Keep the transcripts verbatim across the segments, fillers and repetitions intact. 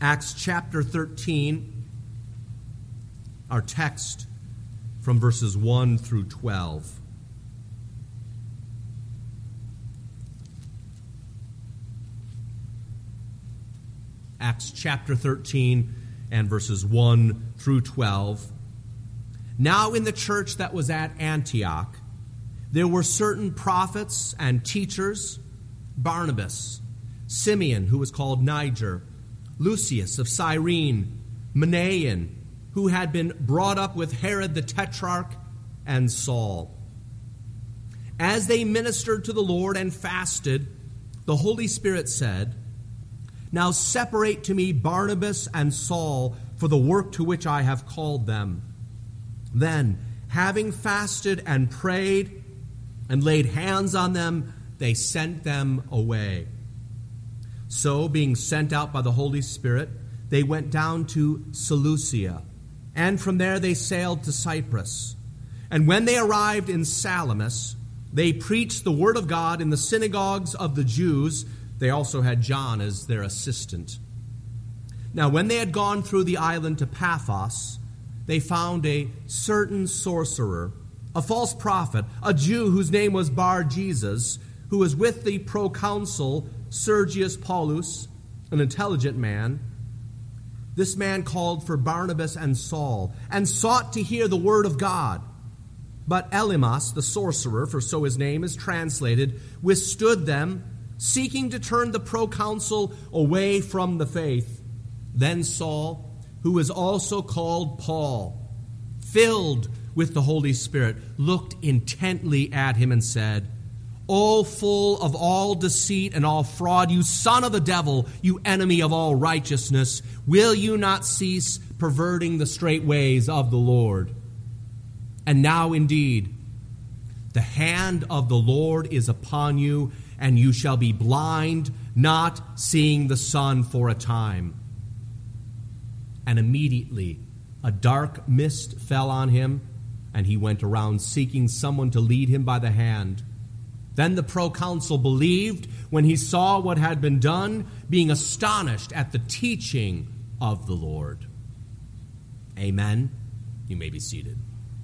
Acts chapter thirteen, our text from verses one through twelve. Acts chapter thirteen and verses one through twelve. Now in the church that was at Antioch, there were certain prophets and teachers: Barnabas, Simeon, who was called Niger, Lucius of Cyrene, Manaen, who had been brought up with Herod the Tetrarch, and Saul. As they ministered to the Lord and fasted, the Holy Spirit said, "Now separate to me Barnabas and Saul for the work to which I have called them." Then, having fasted and prayed and laid hands on them, they sent them away. So, being sent out by the Holy Spirit, they went down to Seleucia, and from there they sailed to Cyprus. And when they arrived in Salamis, they preached the word of God in the synagogues of the Jews. They also had John as their assistant. Now, when they had gone through the island to Paphos, they found a certain sorcerer, a false prophet, a Jew whose name was Bar-Jesus, who was with the proconsul Sergius Paulus, an intelligent man. This man called for Barnabas and Saul, and sought to hear the word of God. But Elymas, the sorcerer, for so his name is translated, withstood them, seeking to turn the proconsul away from the faith. Then Saul, who was also called Paul, filled with the Holy Spirit, looked intently at him and said, "O full of all deceit and all fraud, you son of the devil, you enemy of all righteousness, will you not cease perverting the straight ways of the Lord? And now indeed, the hand of the Lord is upon you, and you shall be blind, not seeing the sun for a time." And immediately a dark mist fell on him, and he went around seeking someone to lead him by the hand. Then the proconsul believed when he saw what had been done, being astonished at the teaching of the Lord. Amen. You may be seated.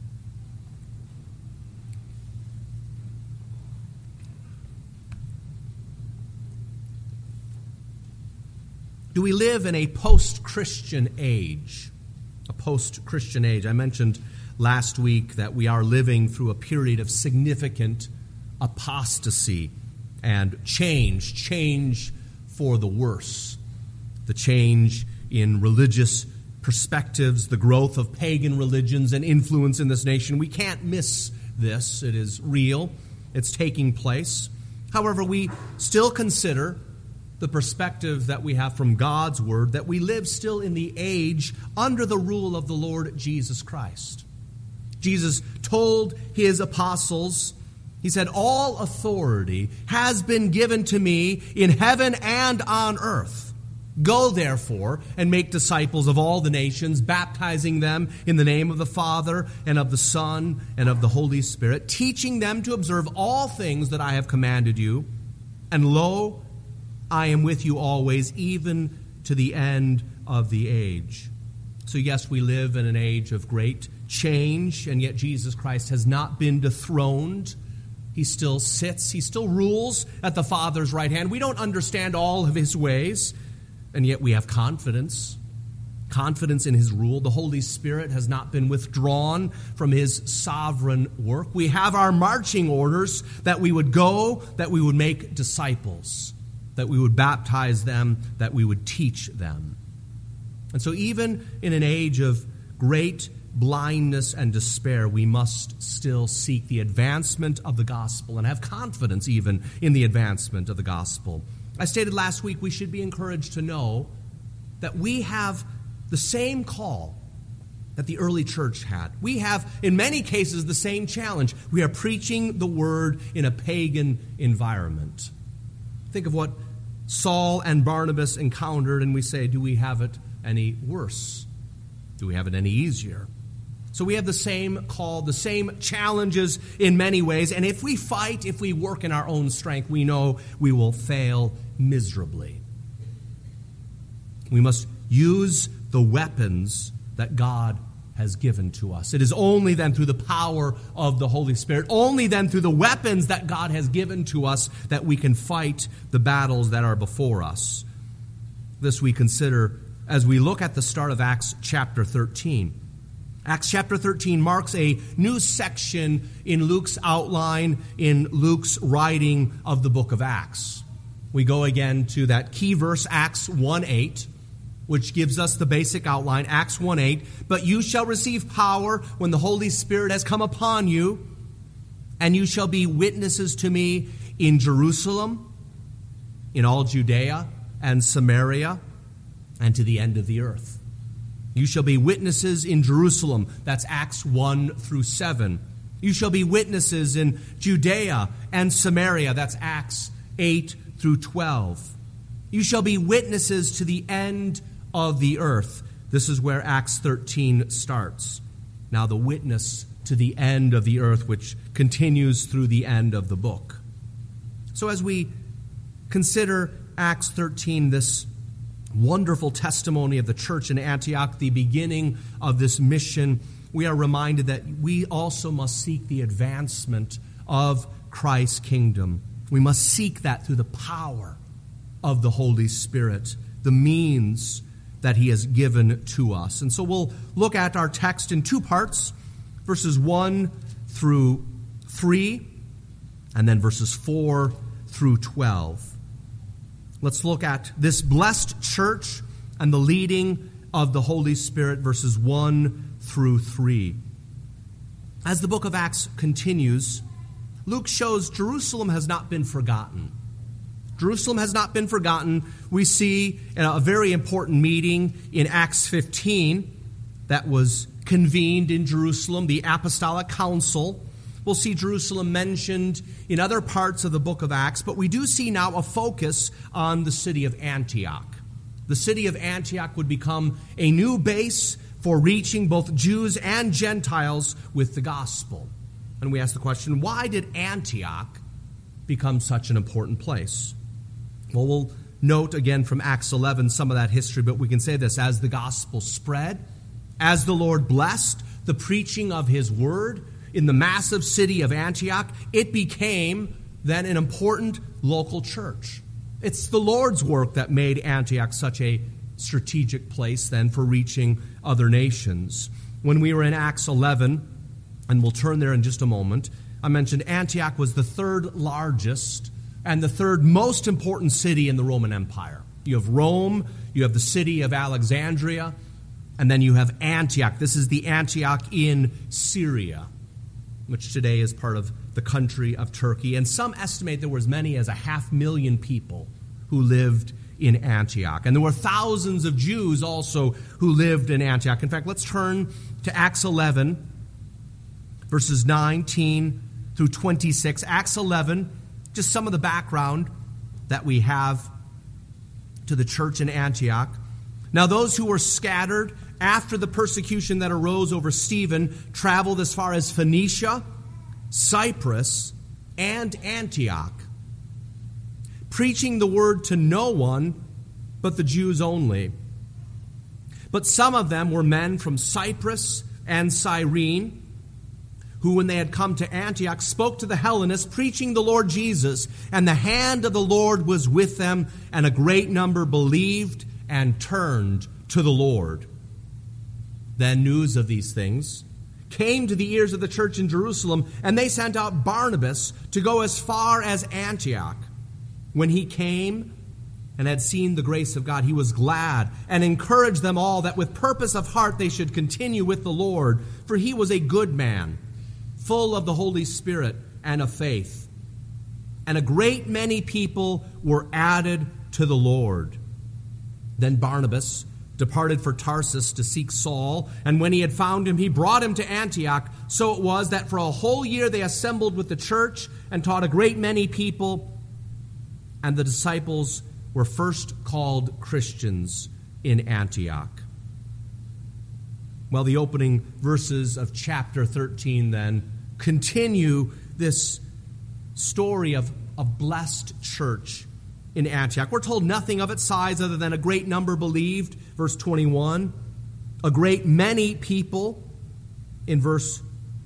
Do we live in a post-Christian age? A post-Christian age. I mentioned last week that we are living through a period of significant apostasy and change, change for the worse. The change in religious perspectives, the growth of pagan religions and influence in this nation. We can't miss this. It is real. It's taking place. However, we still consider the perspective that we have from God's word, that we live still in the age under the rule of the Lord Jesus Christ. Jesus told his apostles, he said, "All authority has been given to me in heaven and on earth. Go, therefore, and make disciples of all the nations, baptizing them in the name of the Father and of the Son and of the Holy Spirit, teaching them to observe all things that I have commanded you. And lo, I am with you always, even to the end of the age." So yes, we live in an age of great change, and yet Jesus Christ has not been dethroned. He still sits, he still rules at the Father's right hand. We don't understand all of his ways, and yet we have confidence. Confidence in his rule. The Holy Spirit has not been withdrawn from his sovereign work. We have our marching orders that we would go, that we would make disciples, that we would baptize them, that we would teach them. And so even in an age of great blindness and despair, we must still seek the advancement of the gospel and have confidence even in the advancement of the gospel. I stated last week we should be encouraged to know that we have the same call that the early church had. We have, in many cases, the same challenge. We are preaching the word in a pagan environment. Think of what Saul and Barnabas encountered, and we say, do we have it any worse? Do we have it any easier? So we have the same call, the same challenges in many ways, and if we fight, if we work in our own strength, we know we will fail miserably. We must use the weapons that God has given to us. It is only then through the power of the Holy Spirit, only then through the weapons that God has given to us, that we can fight the battles that are before us. This we consider as we look at the start of Acts chapter thirteen. Acts chapter thirteen marks a new section in Luke's outline, in Luke's writing of the book of Acts. We go again to that key verse, Acts one eight, which gives us the basic outline, Acts one eight. But you shall receive power when the Holy Spirit has come upon you, and you shall be witnesses to me in Jerusalem, in all Judea and Samaria, and to the end of the earth. You shall be witnesses in Jerusalem. That's Acts one through seven. You shall be witnesses in Judea and Samaria. That's Acts eight through twelve. You shall be witnesses to the end of the earth. This is where Acts thirteen starts. Now the witness to the end of the earth, which continues through the end of the book. So as we consider Acts thirteen, this wonderful testimony of the church in Antioch, the beginning of this mission, we are reminded that we also must seek the advancement of Christ's kingdom. We must seek that through the power of the Holy Spirit, the means that he has given to us. And so we'll look at our text in two parts, verses one through three, and then verses four through twelve. Let's look at this blessed church and the leading of the Holy Spirit, verses one through three. As the book of Acts continues, Luke shows Jerusalem has not been forgotten. Jerusalem has not been forgotten. We see a very important meeting in Acts fifteen that was convened in Jerusalem, the Apostolic Council. We'll see Jerusalem mentioned in other parts of the book of Acts, but we do see now a focus on the city of Antioch. The city of Antioch would become a new base for reaching both Jews and Gentiles with the gospel. And we ask the question, why did Antioch become such an important place? Well, we'll note again from Acts eleven some of that history, but we can say this: as the gospel spread, as the Lord blessed the preaching of his word in the massive city of Antioch, it became then an important local church. It's the Lord's work that made Antioch such a strategic place then for reaching other nations. When we were in Acts eleven, and we'll turn there in just a moment, I mentioned Antioch was the third largest and the third most important city in the Roman Empire. You have Rome, you have the city of Alexandria, and then you have Antioch. This is the Antioch in Syria, which today is part of the country of Turkey. And some estimate there were as many as a half million people who lived in Antioch. And there were thousands of Jews also who lived in Antioch. In fact, let's turn to Acts eleven, verses nineteen through twenty-six. Acts eleven, just some of the background that we have to the church in Antioch. Now those who were scattered after the persecution that arose over Stephen traveled as far as Phoenicia, Cyprus, and Antioch, preaching the word to no one but the Jews only. But some of them were men from Cyprus and Cyrene, who, when they had come to Antioch, spoke to the Hellenists, preaching the Lord Jesus. And the hand of the Lord was with them, and a great number believed and turned to the Lord. Then news of these things came to the ears of the church in Jerusalem, and they sent out Barnabas to go as far as Antioch. When he came and had seen the grace of God, he was glad and encouraged them all that with purpose of heart they should continue with the Lord, for he was a good man, full of the Holy Spirit and of faith. And a great many people were added to the Lord. Then Barnabas departed for Tarsus to seek Saul, and when he had found him, he brought him to Antioch. So it was that for a whole year they assembled with the church and taught a great many people, and the disciples were first called Christians in Antioch. Well, the opening verses of chapter thirteen then continue this story of a blessed church in Antioch. We're told nothing of its size other than a great number believed. verse twenty-one. A great many people in verse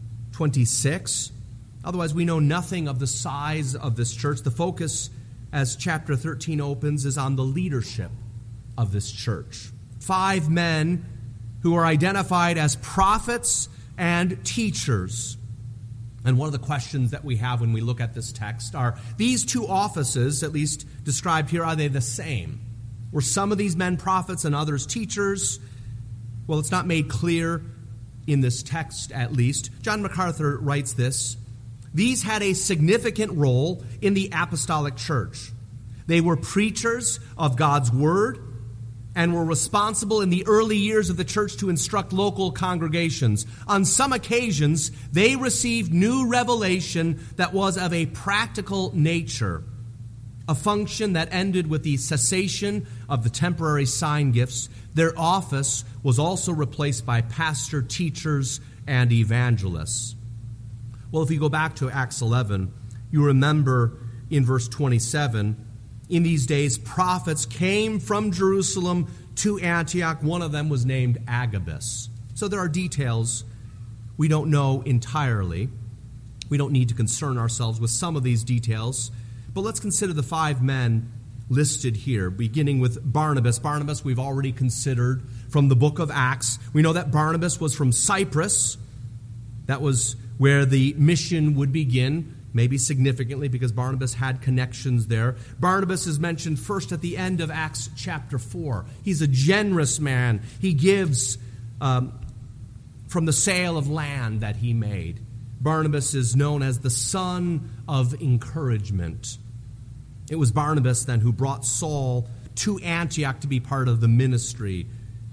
twenty-six. Otherwise, we know nothing of the size of this church. The focus, as chapter thirteen opens, is on the leadership of this church. Five men who are identified as prophets and teachers. And one of the questions that we have when we look at this text are, these two offices, at least described here, are they the same? Were some of these men prophets and others teachers? Well, it's not made clear in this text, at least. John MacArthur writes this: these had a significant role in the apostolic church. They were preachers of God's word and were responsible in the early years of the church to instruct local congregations. On some occasions, they received new revelation that was of a practical nature, a function that ended with the cessation of the temporary sign gifts. Their office was also replaced by pastor, teachers, and evangelists. Well, if you go back to Acts eleven, you remember in verse twenty-seven, in these days prophets came from Jerusalem to Antioch. One of them was named Agabus. So there are details we don't know entirely. We don't need to concern ourselves with some of these details. But let's consider the five men listed here, beginning with Barnabas. Barnabas we've already considered from the book of Acts. We know that Barnabas was from Cyprus. That was where the mission would begin, maybe significantly because Barnabas had connections there. Barnabas is mentioned first at the end of Acts chapter four. He's a generous man. He gives um, from the sale of land that he made. Barnabas is known as the son of encouragement. It was Barnabas then who brought Saul to Antioch to be part of the ministry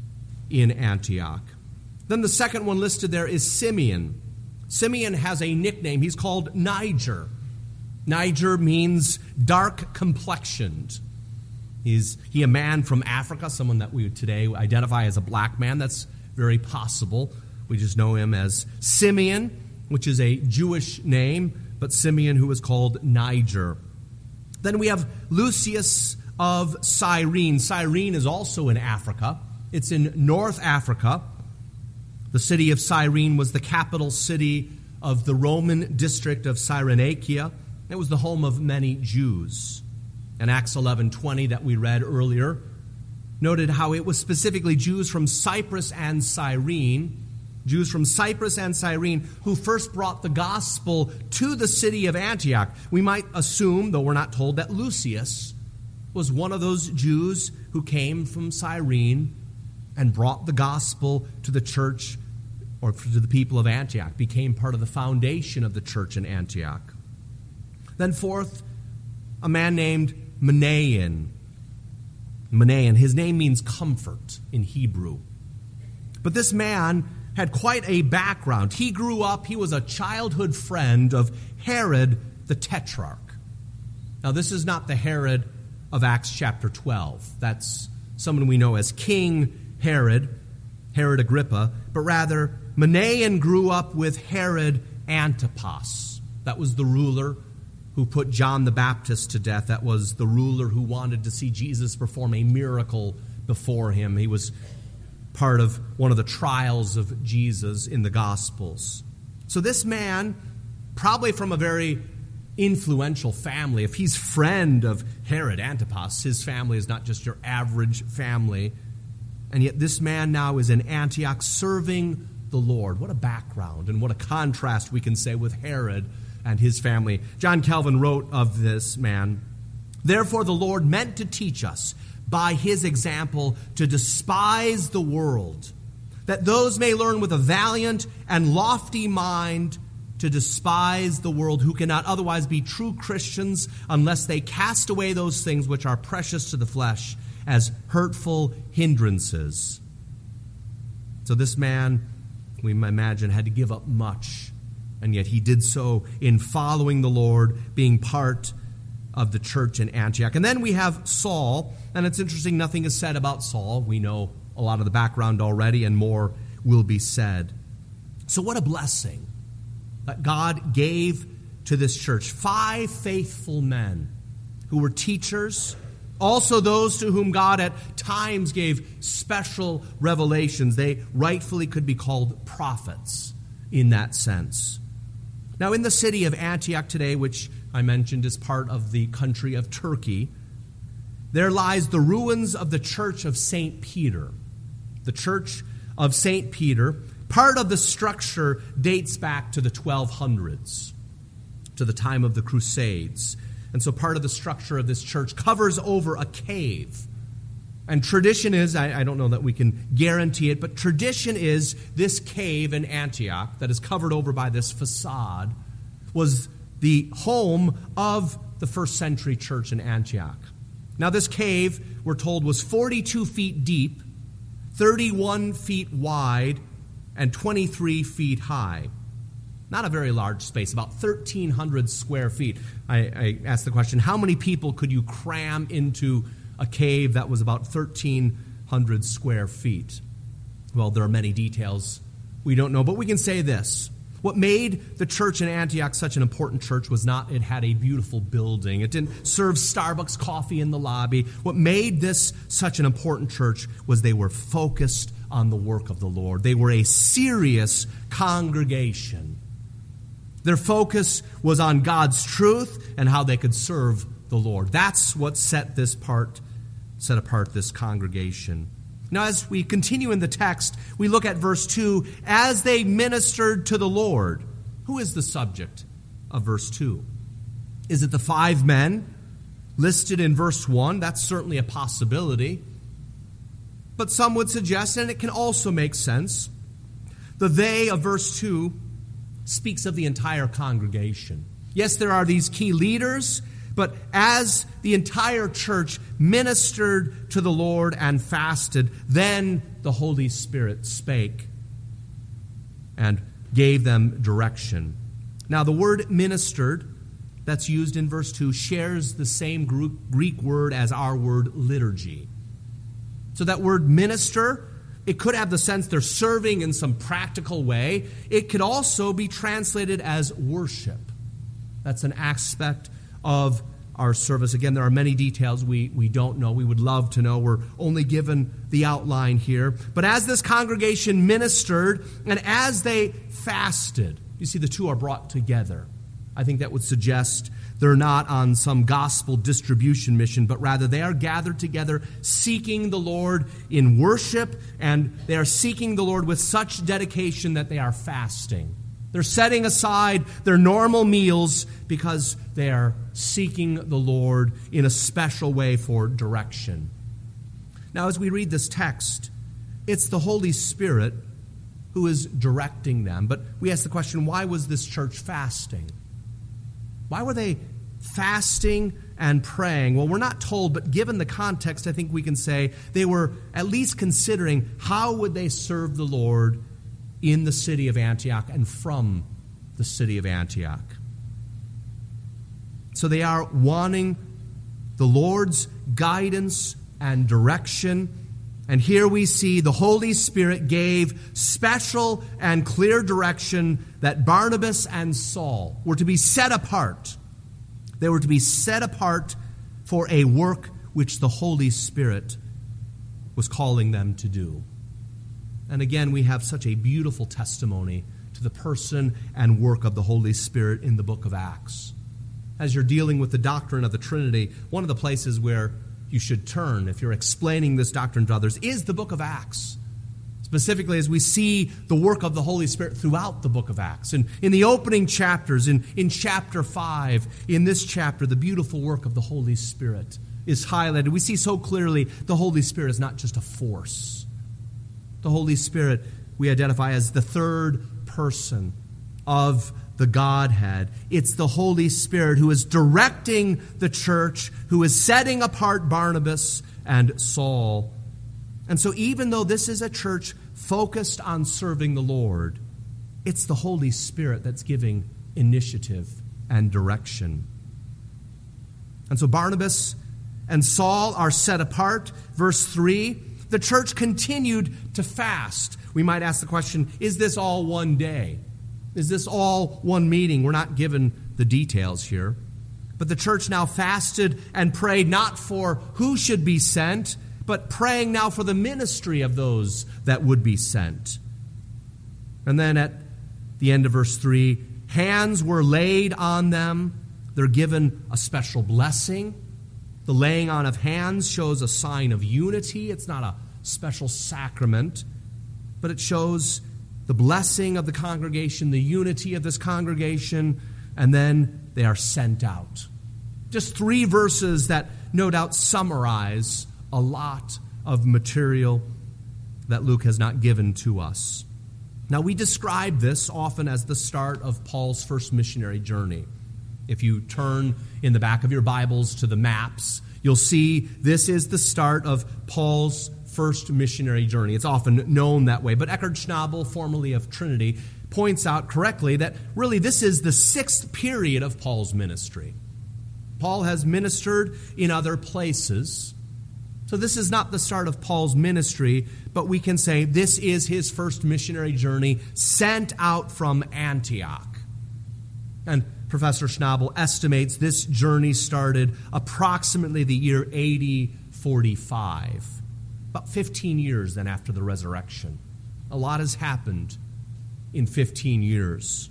in Antioch. Then the second one listed there is Simeon. Simeon has a nickname. He's called Niger. Niger means dark complexioned. Is he a man from Africa, someone that we would today identify as a black man? That's very possible. We just know him as Simeon, which is a Jewish name, but Simeon who is called Niger. Then we have Lucius of Cyrene. Cyrene is also in Africa. It's in North Africa. The city of Cyrene was the capital city of the Roman district of Cyrenaica. It was the home of many Jews. And Acts eleven twenty that we read earlier noted how it was specifically Jews from Cyprus and Cyrene, Jews from Cyprus and Cyrene, who first brought the gospel to the city of Antioch. We might assume, though we're not told, that Lucius was one of those Jews who came from Cyrene and brought the gospel to the church or to the people of Antioch, became part of the foundation of the church in Antioch. Then fourth, a man named Manaen. Manaen, his name means comfort in Hebrew. But this man had quite a background. He grew up, he was a childhood friend of Herod the Tetrarch. Now, this is not the Herod of Acts chapter twelve. That's someone we know as King Herod, Herod Agrippa, but rather Manaen grew up with Herod Antipas. That was the ruler who put John the Baptist to death. That was the ruler who wanted to see Jesus perform a miracle before him. He was part of one of the trials of Jesus in the Gospels. So this man, probably from a very influential family, if he's friend of Herod Antipas, his family is not just your average family. And yet this man now is in Antioch serving the Lord. What a background and what a contrast we can say with Herod and his family. John Calvin wrote of this man, "Therefore the Lord meant to teach us by his example to despise the world, that those may learn with a valiant and lofty mind to despise the world, who cannot otherwise be true Christians unless they cast away those things which are precious to the flesh as hurtful hindrances." So this man, we imagine, had to give up much, and yet he did so in following the Lord, being part of the church in Antioch. And then we have Saul, and it's interesting, nothing is said about Saul. We know a lot of the background already, and more will be said. So what a blessing that God gave to this church. Five faithful men who were teachers, Also those to whom God at times gave special revelations. They rightfully could be called prophets in that sense. Now, in the city of Antioch today, which I mentioned is part of the country of Turkey, there lies the ruins of the church of Saint Peter. The church of Saint Peter, part of the structure dates back to the twelve hundreds, to the time of the Crusades. And so part of the structure of this church covers over a cave. And tradition is, I, I don't know that we can guarantee it, but tradition is this cave in Antioch that is covered over by this facade was the home of the first century church in Antioch. Now this cave, we're told, was forty-two feet deep, thirty-one feet wide, and twenty-three feet high. Not a very large space, about thirteen hundred square feet. I, I asked the question, how many people could you cram into a cave that was about thirteen hundred square feet? Well, there are many details we don't know, but we can say this. What made the church in Antioch such an important church was not it had a beautiful building. It didn't serve Starbucks coffee in the lobby. What made this such an important church was they were focused on the work of the Lord. They were a serious congregation. Their focus was on God's truth and how they could serve the Lord. That's what set this part, set apart this congregation. Now, as we continue in the text, we look at verse two, as they ministered to the Lord. Who is the subject of verse two? Is it the five men listed in verse one? That's certainly a possibility. But some would suggest, and it can also make sense, the they of verse two speaks of the entire congregation. Yes, there are these key leaders, but as the entire church ministered to the Lord and fasted, then the Holy Spirit spake and gave them direction. Now, the word ministered that's used in verse two shares the same Greek word as our word liturgy. So that word minister, it could have the sense they're serving in some practical way. It could also be translated as worship. That's an aspect of our service. Again, there are many details we, we don't know. We would love to know. We're only given the outline here. But as this congregation ministered and as they fasted, you see the two are brought together. I think that would suggest they're not on some gospel distribution mission, but rather they are gathered together seeking the Lord in worship, and they are seeking the Lord with such dedication that they are fasting. They're setting aside their normal meals because they are seeking the Lord in a special way for direction. Now, as we read this text, it's the Holy Spirit who is directing them. But we ask the question, why was this church fasting? Why were they fasting and praying? Well, we're not told, but given the context, I think we can say they were at least considering how would they serve the Lord in the city of Antioch and from the city of Antioch. So they are wanting the Lord's guidance and direction. And here we see the Holy Spirit gave special and clear direction that Barnabas and Saul were to be set apart. They were to be set apart for a work which the Holy Spirit was calling them to do. And again, we have such a beautiful testimony to the person and work of the Holy Spirit in the book of Acts. As you're dealing with the doctrine of the Trinity, one of the places where you should turn if you're explaining this doctrine to others is the book of Acts. Specifically, as we see the work of the Holy Spirit throughout the book of Acts. And in the opening chapters, in, in chapter five, in this chapter, the beautiful work of the Holy Spirit is highlighted. We see so clearly the Holy Spirit is not just a force. The Holy Spirit we identify as the third person of the Godhead. It's the Holy Spirit who is directing the church, who is setting apart Barnabas and Saul. And so even though this is a church focused on serving the Lord, it's the Holy Spirit that's giving initiative and direction. And so Barnabas and Saul are set apart. Verse three, the church continued to fast. We might ask the question, is this all one day? Is this all one meeting? We're not given the details here. But the church now fasted and prayed not for who should be sent, but praying now for the ministry of those that would be sent. And then at the end of verse three, hands were laid on them. They're given a special blessing. The laying on of hands shows a sign of unity. It's not a special sacrament, but it shows the blessing of the congregation, the unity of this congregation, and then they are sent out. Just three verses that no doubt summarize a lot of material that Luke has not given to us. Now, we describe this often as the start of Paul's first missionary journey. If you turn in the back of your Bibles to the maps, you'll see this is the start of Paul's first missionary journey. It's often known that way, but Eckhard Schnabel, formerly of Trinity, points out correctly that really this is the sixth period of Paul's ministry. Paul has ministered in other places, so this is not the start of Paul's ministry, but we can say this is his first missionary journey sent out from Antioch. And Professor Schnabel estimates this journey started approximately the year A D forty-five, about fifteen years then after the resurrection. A lot has happened in fifteen years.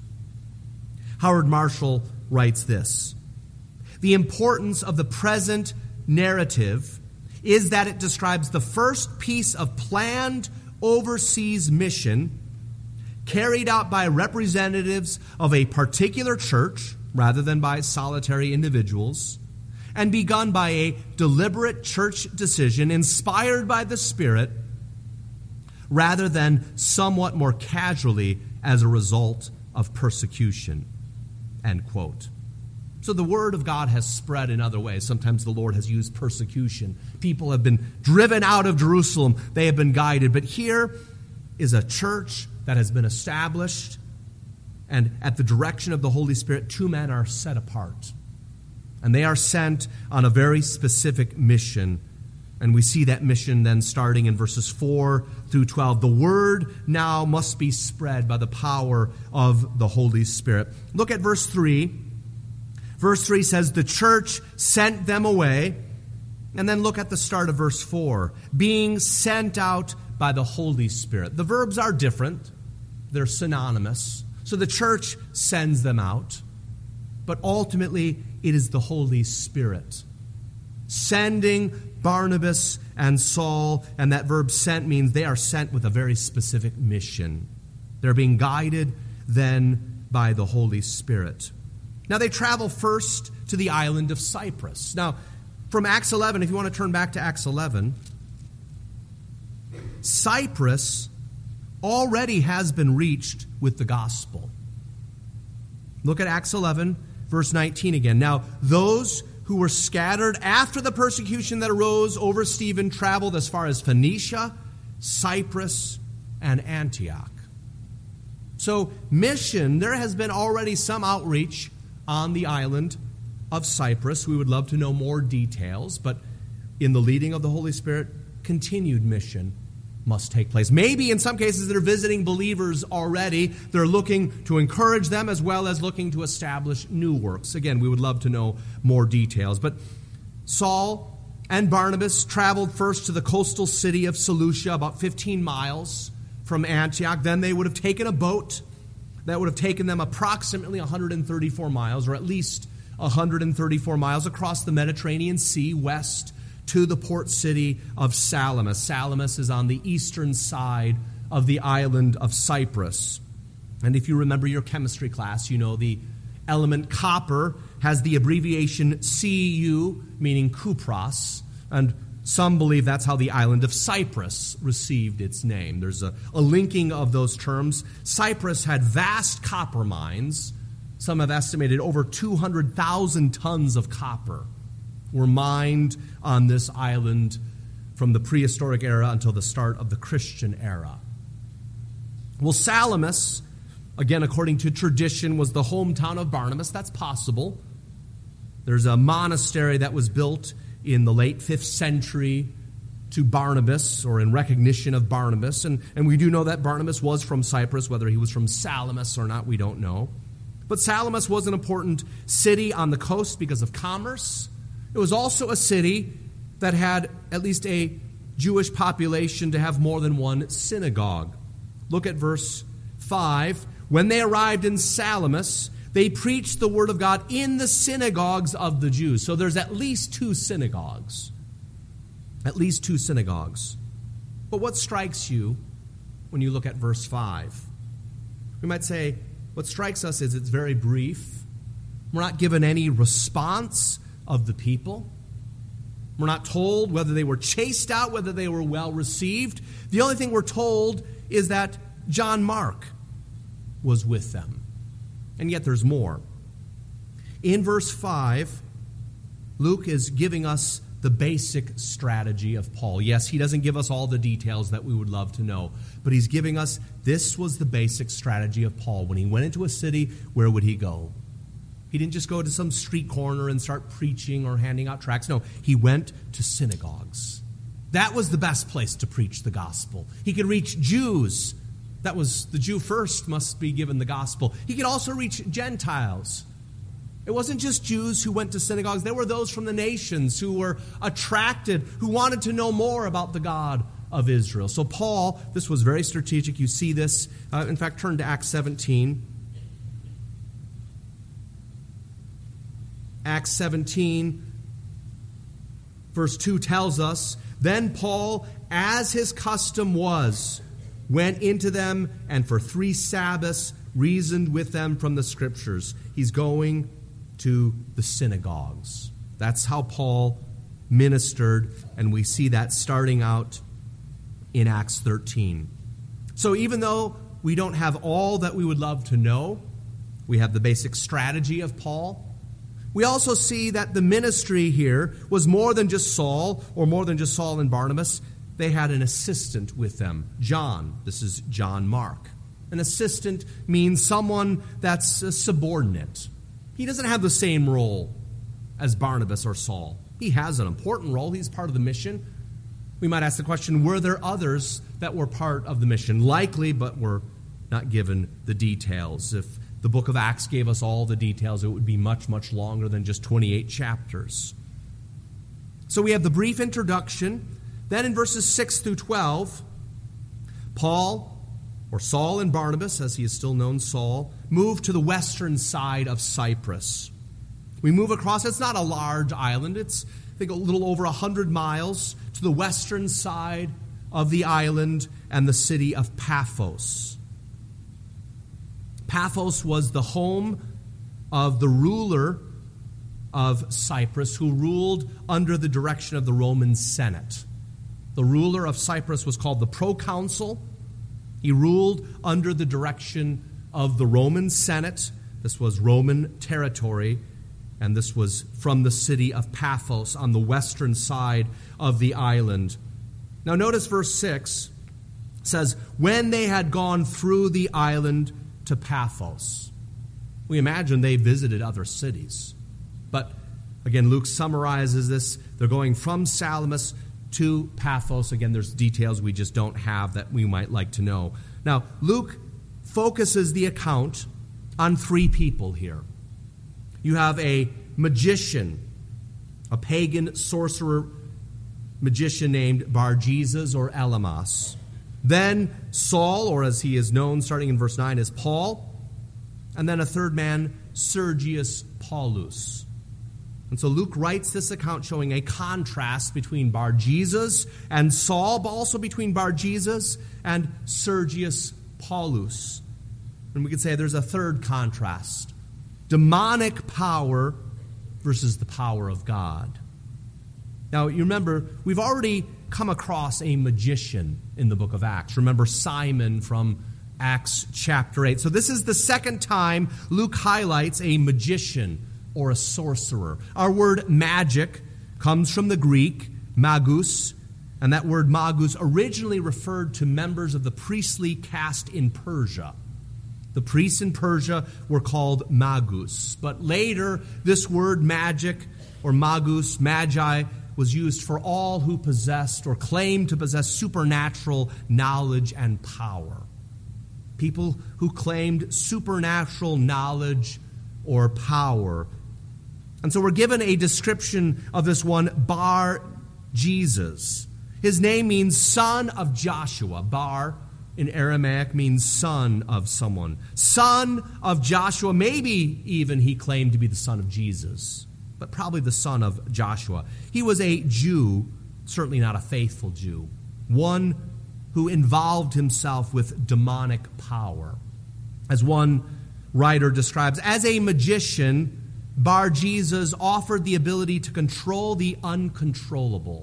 Howard Marshall writes this: the importance of the present narrative is that it describes the first piece of planned overseas mission carried out by representatives of a particular church rather than by solitary individuals, and begun by a deliberate church decision inspired by the Spirit rather than somewhat more casually as a result of persecution. End quote. So the word of God has spread in other ways. Sometimes the Lord has used persecution. People have been driven out of Jerusalem. They have been guided. But here is a church that has been established, and at the direction of the Holy Spirit, two men are set apart. And they are sent on a very specific mission. And we see that mission then starting in verses four through twelve. The word now must be spread by the power of the Holy Spirit. Look at verse three. Verse three says, the church sent them away. And then look at the start of verse four. Being sent out by the Holy Spirit. The verbs are different. They're synonymous. So the church sends them out. But ultimately, it is the Holy Spirit sending Barnabas and Saul. And that verb sent means they are sent with a very specific mission. They're being guided then by the Holy Spirit. Now, they travel first to the island of Cyprus. Now, from Acts eleven, if you want to turn back to Acts eleven, Cyprus already has been reached with the gospel. Look at Acts eleven, verse nineteen again. Now, those who were scattered after the persecution that arose over Stephen traveled as far as Phoenicia, Cyprus, and Antioch. So, mission, there has been already some outreach on the island of Cyprus. We would love to know more details, but in the leading of the Holy Spirit, continued mission must take place. Maybe in some cases they're visiting believers already. They're looking to encourage them as well as looking to establish new works. Again, we would love to know more details. But Saul and Barnabas traveled first to the coastal city of Seleucia, about fifteen miles from Antioch. Then they would have taken a boat that would have taken them approximately one hundred thirty-four miles, or at least one hundred thirty-four miles across the Mediterranean Sea west to the port city of Salamis. Salamis is on the eastern side of the island of Cyprus. And if you remember your chemistry class, you know the element copper has the abbreviation C U, meaning kupros, and some believe that's how the island of Cyprus received its name. There's a, a linking of those terms. Cyprus had vast copper mines. Some have estimated over two hundred thousand tons of copper were mined on this island from the prehistoric era until the start of the Christian era. Well, Salamis, again, according to tradition, was the hometown of Barnabas. That's possible. There's a monastery that was built in the late fifth century to Barnabas, or in recognition of Barnabas. And, and we do know that Barnabas was from Cyprus. Whether he was from Salamis or not, we don't know. But Salamis was an important city on the coast because of commerce. It was also a city that had at least a Jewish population to have more than one synagogue. Look at verse five. When they arrived in Salamis, they preached the word of God in the synagogues of the Jews. So there's at least two synagogues. At least two synagogues. But what strikes you when you look at verse five? We might say, what strikes us is it's very brief. We're not given any response of the people. We're not told whether they were chased out, whether they were well received. The only thing we're told is that John Mark was with them. And yet there's more. In verse five, Luke is giving us the basic strategy of Paul. Yes, he doesn't give us all the details that we would love to know, but he's giving us, this was the basic strategy of Paul. When he went into a city, where would he go? He didn't just go to some street corner and start preaching or handing out tracts. No, he went to synagogues. That was the best place to preach the gospel. He could reach Jews. That was, the Jew first must be given the gospel. He could also reach Gentiles. It wasn't just Jews who went to synagogues. There were those from the nations who were attracted, who wanted to know more about the God of Israel. So Paul, this was very strategic. You see this. Uh, in fact, turn to Acts seventeen. Acts seventeen, verse two tells us, then Paul, as his custom was, went into them and for three Sabbaths reasoned with them from the Scriptures. He's going to the synagogues. That's how Paul ministered, and we see that starting out in Acts thirteen. So even though we don't have all that we would love to know, we have the basic strategy of Paul. We also see that the ministry here was more than just Saul, or more than just Saul and Barnabas. They had an assistant with them, John. This is John Mark. An assistant means someone that's a subordinate. He doesn't have the same role as Barnabas or Saul. He has an important role. He's part of the mission. We might ask the question, were there others that were part of the mission? Likely, but we're not given the details. If the book of Acts gave us all the details, it would be much, much longer than just twenty-eight chapters. So we have the brief introduction. Then in verses six through twelve, Paul, or Saul and Barnabas, as he is still known, Saul, move to the western side of Cyprus. We move across, it's not a large island, it's I think a little over one hundred miles to the western side of the island and the city of Paphos. Paphos was the home of the ruler of Cyprus who ruled under the direction of the Roman Senate. The ruler of Cyprus was called the proconsul. He ruled under the direction of the Roman Senate. This was Roman territory, and this was from the city of Paphos on the western side of the island. Now notice verse six says, when they had gone through the island to Paphos. We imagine they visited other cities. But again, Luke summarizes this. They're going from Salamis to Paphos. Again, there's details we just don't have that we might like to know. Now, Luke focuses the account on three people here. You have a magician, a pagan sorcerer magician named Bar-Jesus or Elymas. Then Saul, or as he is known starting in verse nine, is Paul. And then a third man, Sergius Paulus. And so Luke writes this account showing a contrast between Bar-Jesus and Saul, but also between Bar-Jesus and Sergius Paulus. And we could say there's a third contrast. Demonic power versus the power of God. Now, you remember, we've already come across a magician in the book of Acts. Remember Simon from Acts chapter eight. So this is the second time Luke highlights a magician or a sorcerer. Our word magic comes from the Greek, magus, and that word magus originally referred to members of the priestly caste in Persia. The priests in Persia were called magus, but later this word magic or magus, magi, was used for all who possessed or claimed to possess supernatural knowledge and power. people who claimed supernatural knowledge or power. And so we're given a description of this one, Bar Jesus. His name means son of Joshua. Bar in Aramaic means son of someone. Son of Joshua. Maybe even he claimed to be the son of Jesus, but probably the son of Joshua. He was a Jew, certainly not a faithful Jew, one who involved himself with demonic power. As one writer describes, as a magician, Bar Jesus offered the ability to control the uncontrollable,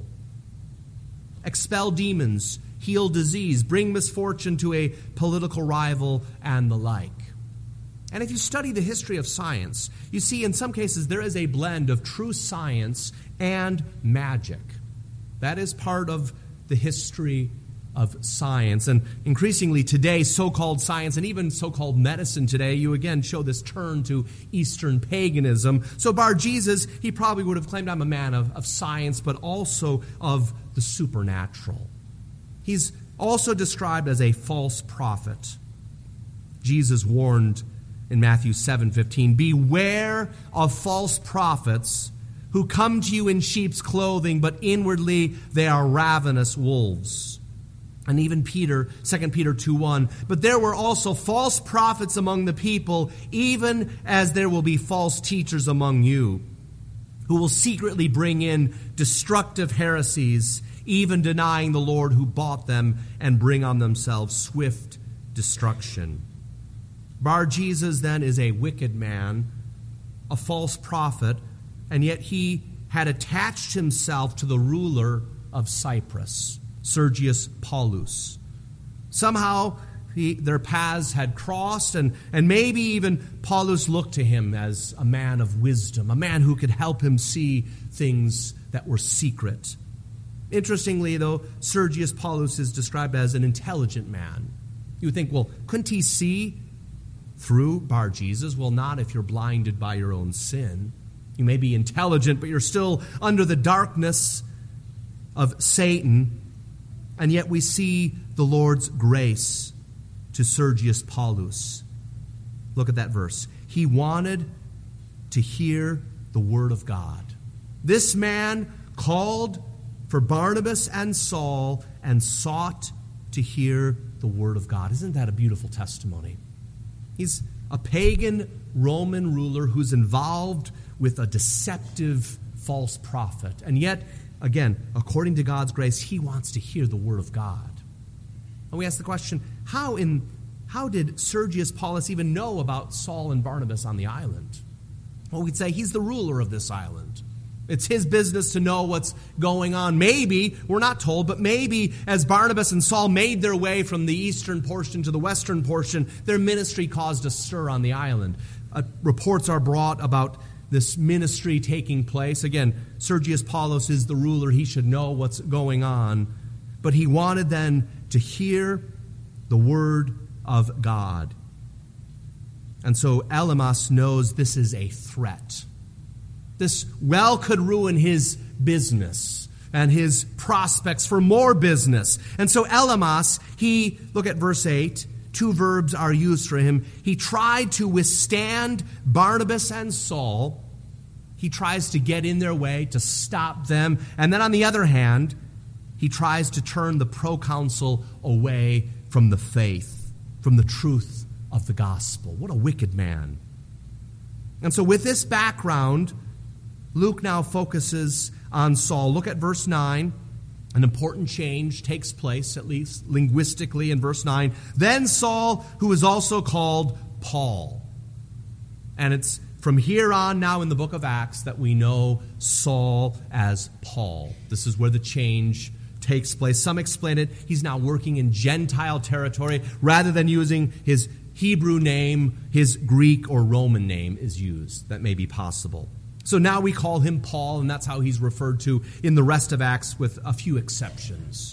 expel demons, heal disease, bring misfortune to a political rival, and the like. And if you study the history of science, you see in some cases there is a blend of true science and magic. That is part of the history of science. And increasingly today, so-called science and even so-called medicine today, you again show this turn to Eastern paganism. So Bar Jesus, he probably would have claimed, I'm a man of, of science, but also of the supernatural. He's also described as a false prophet. Jesus warned in Matthew seven fifteen, beware of false prophets who come to you in sheep's clothing, but inwardly they are ravenous wolves. And even Peter, Second Peter two one, but there were also false prophets among the people, even as there will be false teachers among you, who will secretly bring in destructive heresies, even denying the Lord who bought them, and bring on themselves swift destruction. Bar Jesus then is a wicked man, a false prophet, and yet he had attached himself to the ruler of Cyprus, Sergius Paulus. Somehow he, their paths had crossed, and, and maybe even Paulus looked to him as a man of wisdom, a man who could help him see things that were secret. Interestingly, though, Sergius Paulus is described as an intelligent man. You would think, well, couldn't he see through Bar Jesus? Well, not if you're blinded by your own sin. You may be intelligent, but you're still under the darkness of Satan. And yet we see the Lord's grace to Sergius Paulus. Look at that verse. He wanted to hear the word of God. This man called for Barnabas and Saul and sought to hear the word of God. Isn't that a beautiful testimony? He's a pagan Roman ruler who's involved with a deceptive false prophet. And yet, again, according to God's grace, he wants to hear the word of God. And we ask the question, how in how did Sergius Paulus even know about Saul and Barnabas on the island? Well, we'd say he's the ruler of this island. It's his business to know what's going on. Maybe, we're not told, but maybe as Barnabas and Saul made their way from the eastern portion to the western portion, their ministry caused a stir on the island. Uh, reports are brought about this ministry taking place. Again, Sergius Paulus is the ruler. He should know what's going on. But he wanted then to hear the word of God. And so Elymas knows this is a threat. This well could ruin his business and his prospects for more business. And so Elymas, he, look at verse eight, two verbs are used for him. He tried to withstand Barnabas and Saul. He tries to get in their way, to stop them. And then on the other hand, he tries to turn the proconsul away from the faith, from the truth of the gospel. What a wicked man. And so with this background, Luke now focuses on Saul. Look at verse nine. An important change takes place, at least linguistically, in verse nine. Then Saul, who is also called Paul. And it's from here on now in the book of Acts that we know Saul as Paul. This is where the change takes place. Some explain it, he's now working in Gentile territory. Rather than using his Hebrew name, his Greek or Roman name is used. That may be possible. So now we call him Paul, and that's how he's referred to in the rest of Acts with a few exceptions.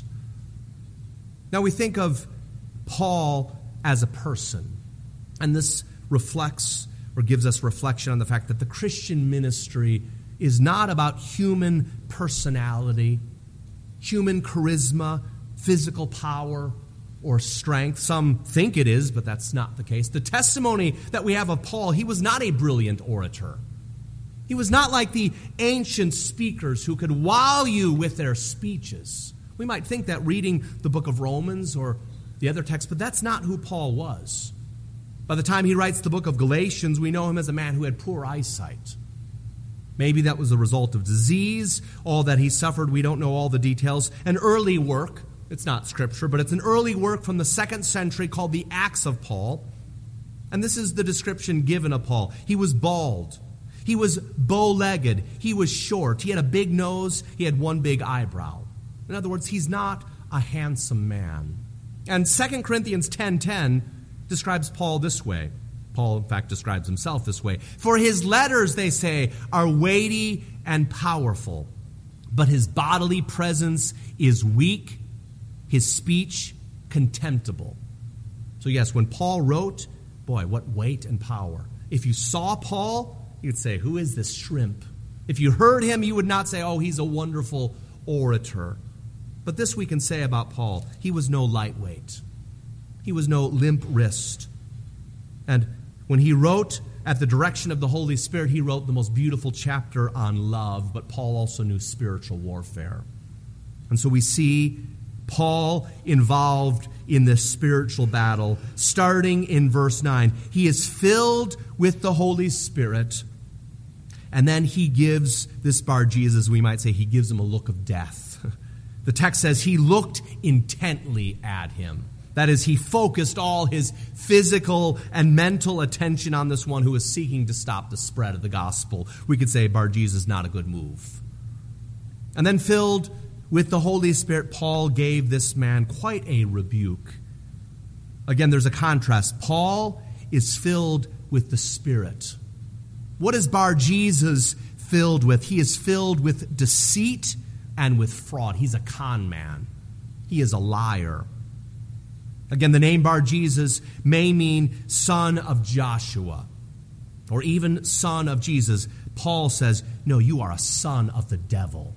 Now we think of Paul as a person, and this reflects or gives us reflection on the fact that the Christian ministry is not about human personality, human charisma, physical power, or strength. Some think it is, but that's not the case. The testimony that we have of Paul, he was not a brilliant orator. He was not like the ancient speakers who could wow you with their speeches. We might think that reading the book of Romans or the other texts, but that's not who Paul was. By the time he writes the book of Galatians, we know him as a man who had poor eyesight. Maybe that was a result of disease, all that he suffered, we don't know all the details. An early work, it's not scripture, but it's an early work from the second century called the Acts of Paul. And this is the description given of Paul. He was bald. He was bow-legged. He was short. He had a big nose. He had one big eyebrow. In other words, he's not a handsome man. And Second Corinthians ten ten describes Paul this way. Paul, in fact, describes himself this way. For his letters, they say, are weighty and powerful, but his bodily presence is weak, his speech contemptible. So yes, when Paul wrote, boy, what weight and power. If you saw Paul, you'd say, who is this shrimp? If you heard him, you would not say, oh, he's a wonderful orator. But this we can say about Paul. He was no lightweight. He was no limp wrist. And when he wrote at the direction of the Holy Spirit, he wrote the most beautiful chapter on love, but Paul also knew spiritual warfare. And so we see Paul involved in this spiritual battle, starting in verse nine. He is filled with the Holy Spirit, and then he gives this Bar-Jesus, we might say, he gives him a look of death. The text says he looked intently at him. That is, he focused all his physical and mental attention on this one who was seeking to stop the spread of the gospel. We could say Bar-Jesus, not a good move. And then filled with the Holy Spirit, Paul gave this man quite a rebuke. Again, there's a contrast. Paul is filled with the Spirit. What is Bar-Jesus filled with? He is filled with deceit and with fraud. He's a con man. He is a liar. Again, the name Bar-Jesus may mean son of Joshua or even son of Jesus. Paul says, no, you are a son of the devil.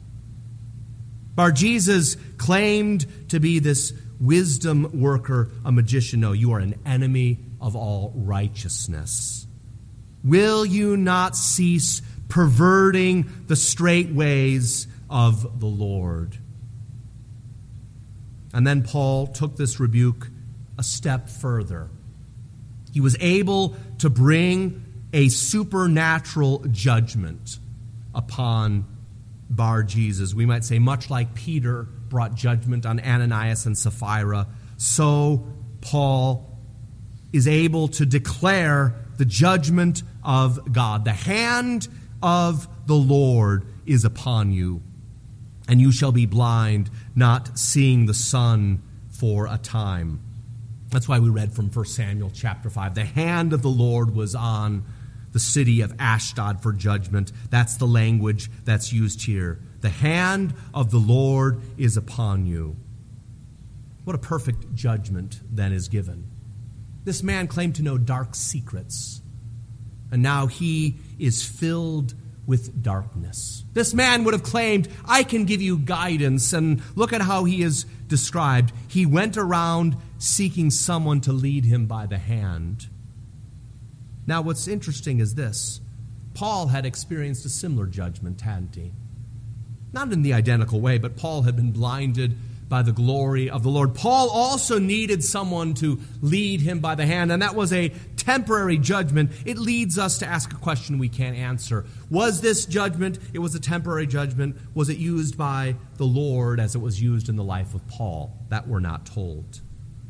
Bar-Jesus claimed to be this wisdom worker, a magician. No, you are an enemy of all righteousness. Will you not cease perverting the straight ways of the Lord? And then Paul took this rebuke a step further. He was able to bring a supernatural judgment upon Bar-Jesus. We might say, much like Peter brought judgment on Ananias and Sapphira, so Paul is able to declare the judgment of God. The hand of the Lord is upon you, and you shall be blind, not seeing the sun for a time. That's why we read from First Samuel chapter five. The hand of the Lord was on the city of Ashdod for judgment. That's the language that's used here. The hand of the Lord is upon you. What a perfect judgment then is given. This man claimed to know dark secrets, and now he is filled with darkness. This man would have claimed, I can give you guidance, and look at how he is described. He went around seeking someone to lead him by the hand. Now, what's interesting is this. Paul had experienced a similar judgment, hadn't he? Not in the identical way, but Paul had been blinded by the glory of the Lord. Paul also needed someone to lead him by the hand, and that was a temporary judgment. It leads us to ask a question we can't answer. Was this judgment, it was a temporary judgment, was it used by the Lord as it was used in the life of Paul? That we're not told.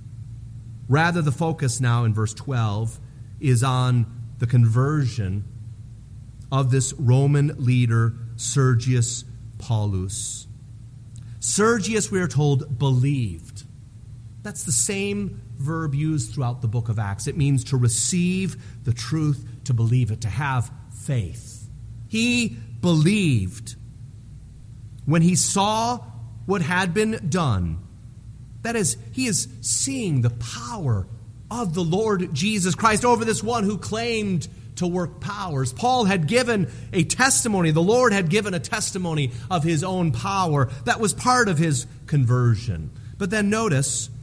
Rather, the focus now in verse twelve is on the conversion of this Roman leader, Sergius Paulus. Sergius, we are told, believed. That's the same verb used throughout the book of Acts. It means to receive the truth, to believe it, to have faith. He believed when he saw what had been done. That is, he is seeing the power of the Lord Jesus Christ over this one who claimed to work powers. Paul had given a testimony. The Lord had given a testimony of his own power. That was part of his conversion. But then notice,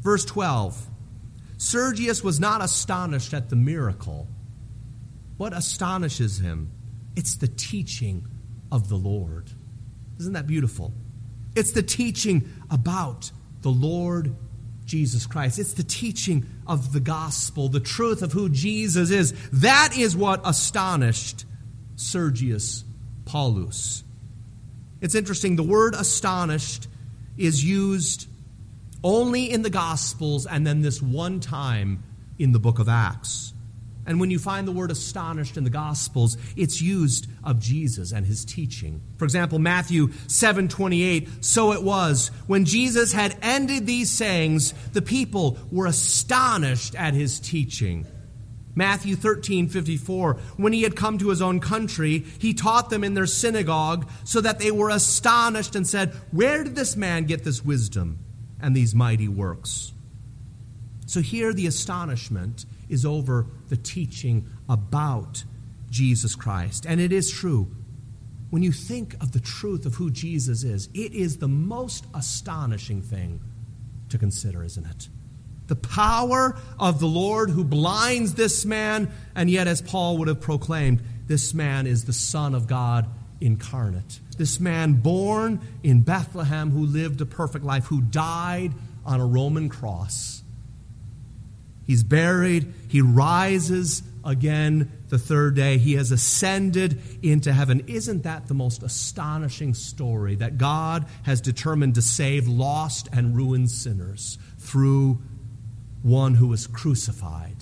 Verse twelve, Sergius was not astonished at the miracle. What astonishes him? It's the teaching of the Lord. Isn't that beautiful? It's the teaching about the Lord Jesus Christ. It's the teaching of the gospel, the truth of who Jesus is. That is what astonished Sergius Paulus. It's interesting, the word astonished is used only in the Gospels and then this one time in the book of Acts. And when you find the word astonished in the Gospels, it's used of Jesus and his teaching. For example, Matthew seven twenty-eight, so it was, when Jesus had ended these sayings, the people were astonished at his teaching. Matthew thirteen fifty-four, when he had come to his own country, he taught them in their synagogue, so that they were astonished and said, where did this man get this wisdom and these mighty works? So here the astonishment is over the teaching about Jesus Christ. And it is true. When you think of the truth of who Jesus is, it is the most astonishing thing to consider, isn't it? The power of the Lord who blinds this man, and yet, as Paul would have proclaimed, this man is the Son of God incarnate. This man born in Bethlehem who lived a perfect life, who died on a Roman cross. He's buried. He rises again the third day. He has ascended into heaven. Isn't that the most astonishing story, that God has determined to save lost and ruined sinners through one who was crucified?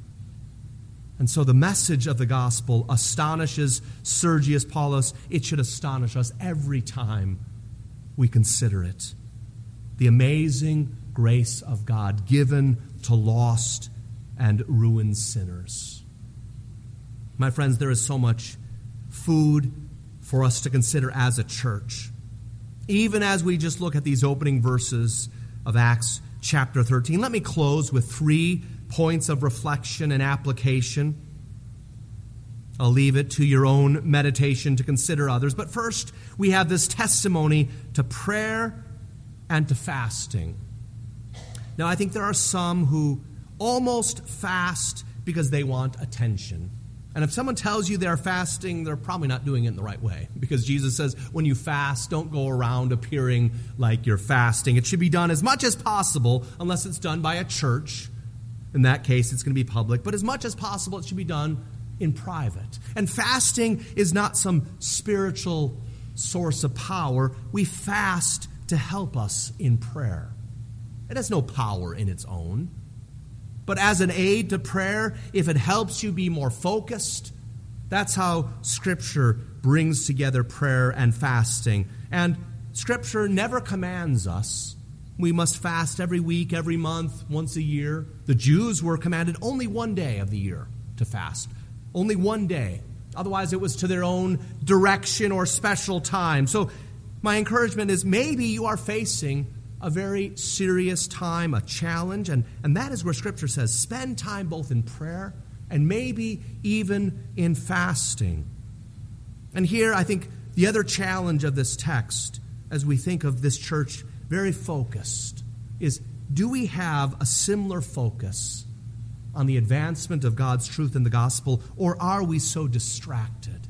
And so the message of the gospel astonishes Sergius Paulus. It should astonish us every time we consider it. The amazing grace of God given to lost and ruined sinners. My friends, there is so much food for us to consider as a church. Even as we just look at these opening verses of Acts chapter thirteen, let me close with three points of reflection and application. I'll leave it to your own meditation to consider others. But first, we have this testimony to prayer and to fasting. Now, I think there are some who almost fast because they want attention. And if someone tells you they're fasting, they're probably not doing it in the right way. Because Jesus says, when you fast, don't go around appearing like you're fasting. It should be done as much as possible, unless it's done by a church. In that case, it's going to be public. But as much as possible, it should be done in private. And fasting is not some spiritual source of power. We fast to help us in prayer. It has no power in its own. But as an aid to prayer, if it helps you be more focused, that's how Scripture brings together prayer and fasting. And Scripture never commands us. We must fast every week, every month, once a year. The Jews were commanded only one day of the year to fast. Only one day. Otherwise, it was to their own direction or special time. So my encouragement is, maybe you are facing a very serious time, a challenge, and, and that is where Scripture says, spend time both in prayer and maybe even in fasting. And here, I think, the other challenge of this text, as we think of this church very focused, is, do we have a similar focus on the advancement of God's truth in the gospel, or are we so distracted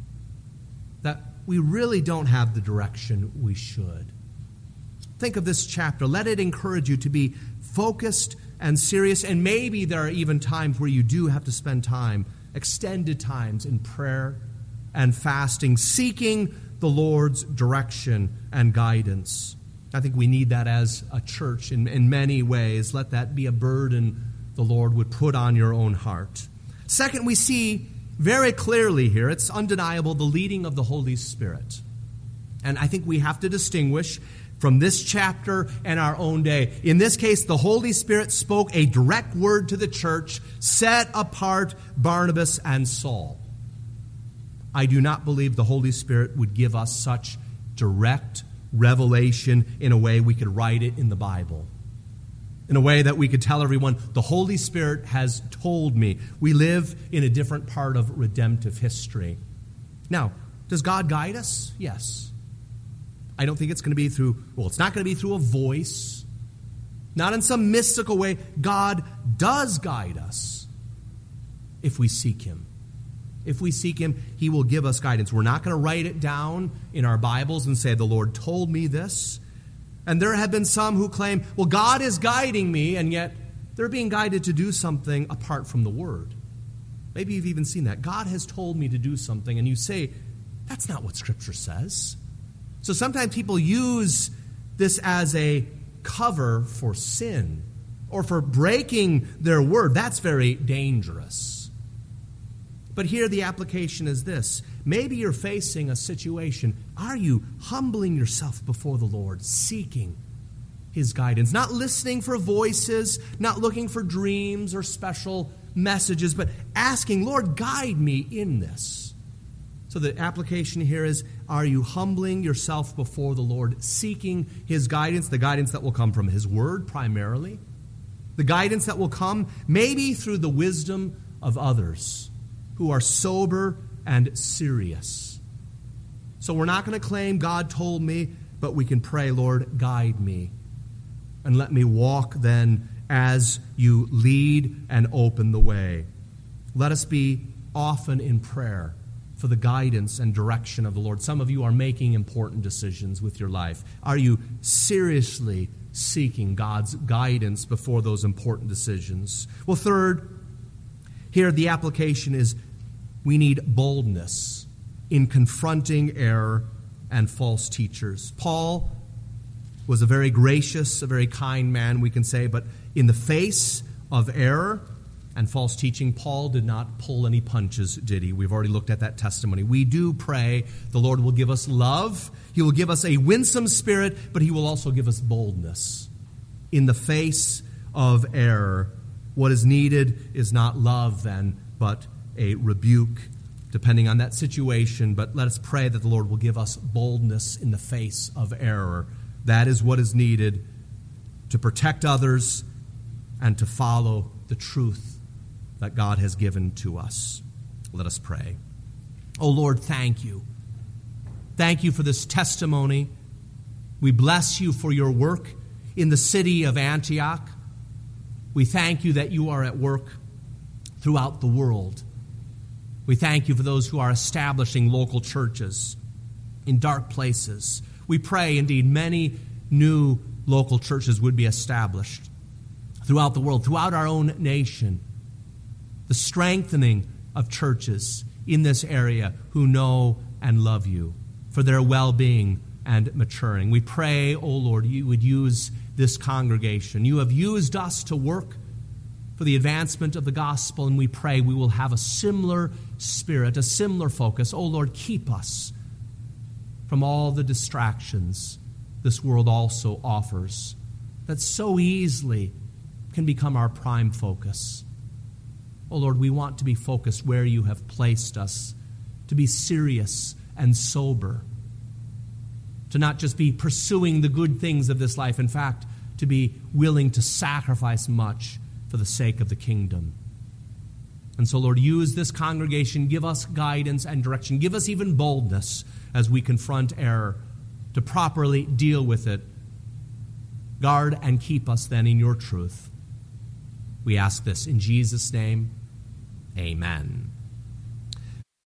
that we really don't have the direction we should? Think of this chapter. Let it encourage you to be focused and serious. And maybe there are even times where you do have to spend time, extended times, in prayer and fasting, seeking the Lord's direction and guidance. I think we need that as a church in, in many ways. Let that be a burden the Lord would put on your own heart. Second, we see very clearly here, it's undeniable, the leading of the Holy Spirit. And I think we have to distinguish from this chapter and our own day. In this case, the Holy Spirit spoke a direct word to the church, set apart Barnabas and Saul. I do not believe the Holy Spirit would give us such direct revelation in a way we could write it in the Bible. In a way that we could tell everyone, the Holy Spirit has told me. We live in a different part of redemptive history. Now, does God guide us? Yes. I don't think it's going to be through, well, it's not going to be through a voice. Not in some mystical way. God does guide us if we seek him. If we seek him, he will give us guidance. We're not going to write it down in our Bibles and say, the Lord told me this. And there have been some who claim, well, God is guiding me, and yet they're being guided to do something apart from the Word. Maybe you've even seen that. God has told me to do something, and you say, that's not what Scripture says. So sometimes people use this as a cover for sin or for breaking their word. That's very dangerous. But here the application is this. Maybe you're facing a situation. Are you humbling yourself before the Lord, seeking his guidance, not listening for voices, not looking for dreams or special messages, but asking, Lord, guide me in this? So the application here is, are you humbling yourself before the Lord, seeking his guidance, the guidance that will come from his word primarily, the guidance that will come maybe through the wisdom of others who are sober and serious. So we're not going to claim God told me, but we can pray, Lord, guide me. And let me walk then as you lead and open the way. Let us be often in prayer for the guidance and direction of the Lord. Some of you are making important decisions with your life. Are you seriously seeking God's guidance before those important decisions? Well, third, here the application is we need boldness in confronting error and false teachers. Paul was a very gracious, a very kind man, we can say, but in the face of error and false teaching, Paul did not pull any punches, did he? We've already looked at that testimony. We do pray the Lord will give us love. He will give us a winsome spirit, but he will also give us boldness. In the face of error, what is needed is not love then, but a rebuke, depending on that situation. But let us pray that the Lord will give us boldness in the face of error. That is what is needed to protect others and to follow the truth that God has given to us. Let us pray. Oh Lord, thank you. Thank you for this testimony. We bless you for your work in the city of Antioch. We thank you that you are at work throughout the world. We thank you for those who are establishing local churches in dark places. We pray, indeed, many new local churches would be established throughout the world, throughout our own nation. The strengthening of churches in this area who know and love you for their well-being and maturing. We pray, O Lord, you would use this congregation. You have used us to work for the advancement of the gospel, and we pray we will have a similar spirit, a similar focus. Oh Lord, keep us from all the distractions this world also offers that so easily can become our prime focus. Oh Lord, we want to be focused where you have placed us, to be serious and sober, to not just be pursuing the good things of this life, in fact, to be willing to sacrifice much for the sake of the kingdom. And so, Lord, use this congregation, give us guidance and direction, give us even boldness as we confront error to properly deal with it. Guard and keep us then in your truth. We ask this in Jesus' name. Amen.